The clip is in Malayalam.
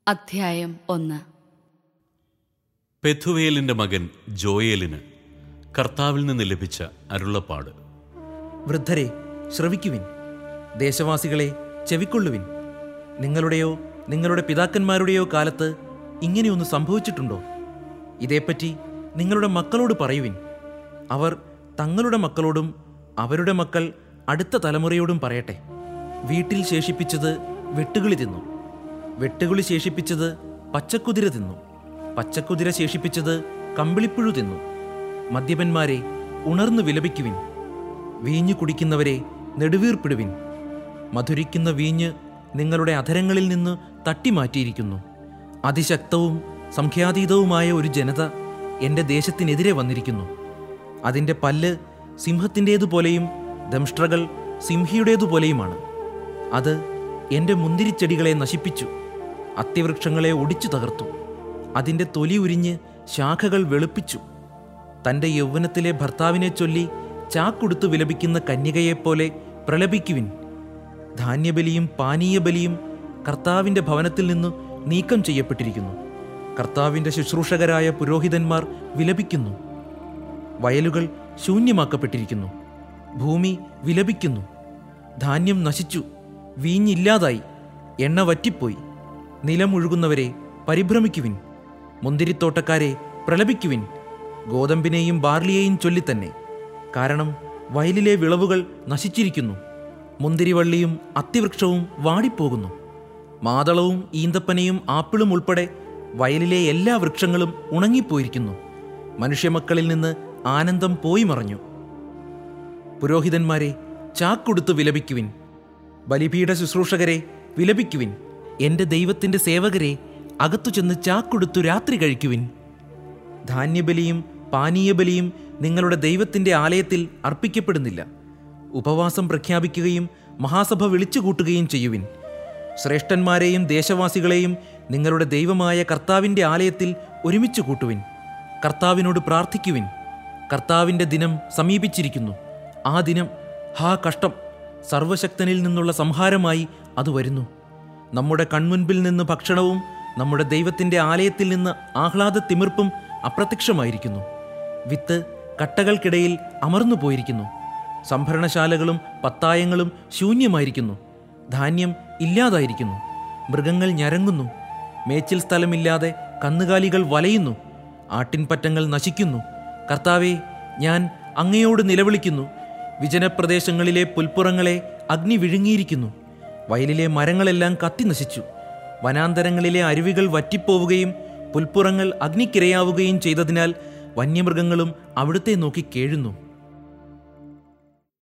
അധ്യായം 1. പെഥുവേലിന്റെ മകൻ ജോയേലിന് കർത്താവിൽ നിന്ന് ലഭിച്ച അരുളപ്പാട്. വൃദ്ധരെ ശ്രവിക്കുവിൻ, ദേശവാസികളെ ചെവിക്കൊള്ളുവിൻ. നിങ്ങളുടെയോ നിങ്ങളുടെ പിതാക്കന്മാരുടെയോ കാലത്ത് ഇങ്ങനെയൊന്ന് സംഭവിച്ചിട്ടുണ്ടോ? ഇതേപ്പറ്റി നിങ്ങളുടെ മക്കളോട് പറയുവിൻ. അവർ തങ്ങളുടെ മക്കളോടും അവരുടെ മക്കൾ അടുത്ത തലമുറയോടും പറയട്ടെ. വീട്ടിൽ ശേഷിപ്പിച്ചത് വെട്ടുകിളി തിന്നു, വെട്ടുകിളി ശേഷിപ്പിച്ചത് പച്ചക്കുതിര തിന്നു, പച്ചക്കുതിര ശേഷിപ്പിച്ചത് കമ്പിളിപ്പുഴു തിന്നു. മദ്യപന്മാരെ ഉണർന്നു വിലപിക്കുവിൻ, വീഞ്ഞു കുടിക്കുന്നവരെ നെടുവീർപ്പിടുവിൻ. മധുരിക്കുന്ന വീഞ്ഞ് നിങ്ങളുടെ അധരങ്ങളിൽ നിന്ന് തട്ടിമാറ്റിയിരിക്കുന്നു. അതിശക്തവും സംഖ്യാതീതവുമായ ഒരു ജനത എൻ്റെ ദേശത്തിനെതിരെ വന്നിരിക്കുന്നു. അതിൻ്റെ പല്ല് സിംഹത്തിൻ്റേതുപോലെയും ദംഷ്ട്രകൾ സിംഹിയുടേതുപോലെയുമാണ്. അത് എൻ്റെ മുന്തിരിച്ചെടികളെ നശിപ്പിച്ചു, അത്തിവൃക്ഷങ്ങളെ ഒടിച്ചു തകർത്തു. അതിൻ്റെ തൊലി ഉരിഞ്ഞ് ശാഖകൾ വെളുപ്പിച്ചു. തൻ്റെ യൗവനത്തിലെ ഭർത്താവിനെ ചൊല്ലി ചാക്കുടുത്തു വിലപിക്കുന്ന കന്യകയെപ്പോലെ പ്രലപിക്കുവിൻ. ധാന്യബലിയും പാനീയബലിയും കർത്താവിൻ്റെ ഭവനത്തിൽ നിന്നു നീക്കം ചെയ്യപ്പെട്ടിരിക്കുന്നു. കർത്താവിൻ്റെ ശുശ്രൂഷകരായ പുരോഹിതന്മാർ വിലപിക്കുന്നു. വയലുകൾ ശൂന്യമാക്കപ്പെട്ടിരിക്കുന്നു, ഭൂമി വിലപിക്കുന്നു. ധാന്യം നശിച്ചു, വീഞ്ഞില്ലാതായി, എണ്ണ വറ്റിപ്പോയി. നിലമൊഴുകുന്നവരെ പരിഭ്രമിക്കുവിൻ, മുന്തിരിത്തോട്ടക്കാരെ പ്രലപിക്കുവിൻ. ഗോതമ്പിനെയും ബാർലിയെയും ചൊല്ലിത്തന്നെ, കാരണം വയലിലെ വിളവുകൾ നശിച്ചിരിക്കുന്നു. മുന്തിരിവള്ളിയും അത്തിവൃക്ഷവും വാടിപ്പോകുന്നു. മാതളവും ഈന്തപ്പനയും ആപ്പിളും ഉൾപ്പെടെ വയലിലെ എല്ലാ വൃക്ഷങ്ങളും ഉണങ്ങിപ്പോയിരിക്കുന്നു. മനുഷ്യമക്കളിൽ നിന്ന് ആനന്ദം പോയി മറഞ്ഞു. പുരോഹിതന്മാരെ ചാക്കൊടുത്ത് വിലപിക്കുവിൻ, ബലിപീഠ ശുശ്രൂഷകരെ വിലപിക്കുവിൻ. എൻ്റെ ദൈവത്തിൻ്റെ സേവകരെ അകത്തു ചെന്ന് ചാക്കൊടുത്തു രാത്രി കഴിക്കുവിൻ. ധാന്യബലിയും പാനീയബലിയും നിങ്ങളുടെ ദൈവത്തിൻ്റെ ആലയത്തിൽ അർപ്പിക്കപ്പെടുന്നില്ല. ഉപവാസം പ്രഖ്യാപിക്കുകയും മഹാസഭ വിളിച്ചുകൂട്ടുകയും ചെയ്യുവിൻ. ശ്രേഷ്ഠന്മാരെയും ദേശവാസികളെയും നിങ്ങളുടെ ദൈവമായ കർത്താവിൻ്റെ ആലയത്തിൽ ഒരുമിച്ച് കൂട്ടുവിൻ. കർത്താവിനോട് പ്രാർത്ഥിക്കുവിൻ. കർത്താവിൻ്റെ ദിനം സമീപിച്ചിരിക്കുന്നു. ആ ദിനം, ഹാ കഷ്ടം! സർവശക്തനിൽ നിന്നുള്ള സംഹാരമായി അത് വരുന്നു. നമ്മുടെ കൺമുൻപിൽ നിന്ന് ഭക്ഷണവും നമ്മുടെ ദൈവത്തിൻ്റെ ആലയത്തിൽ നിന്ന് ആഹ്ലാദത്തിമിർപ്പും അപ്രത്യക്ഷമായിരിക്കുന്നു. വിത്ത് കട്ടകൾക്കിടയിൽ അമർന്നു പോയിരിക്കുന്നു. സംഭരണശാലകളും പത്തായങ്ങളും ശൂന്യമായിരിക്കുന്നു. ധാന്യം ഇല്ലാതായിരിക്കുന്നു. മൃഗങ്ങൾ ഞരങ്ങുന്നു. മേച്ചിൽ സ്ഥലമില്ലാതെ കന്നുകാലികൾ വലയുന്നു. ആട്ടിൻപറ്റങ്ങൾ നശിക്കുന്നു. കർത്താവേ, ഞാൻ അങ്ങയോട് നിലവിളിക്കുന്നു. വിജനപ്രദേശങ്ങളിലെ പുൽപ്പുറങ്ങളെ അഗ്നി വിഴുങ്ങിയിരിക്കുന്നു. വയലിലെ മരങ്ങളെല്ലാം കത്തി നശിച്ചു. വനാന്തരങ്ങളിലെ അരുവികൾ വറ്റിപ്പോവുകയും പുൽപ്പുറങ്ങൾ അഗ്നിക്കിരയാവുകയും ചെയ്തതിനാൽ വന്യമൃഗങ്ങളും അവിടുത്തെ നോക്കി കേഴുന്നു.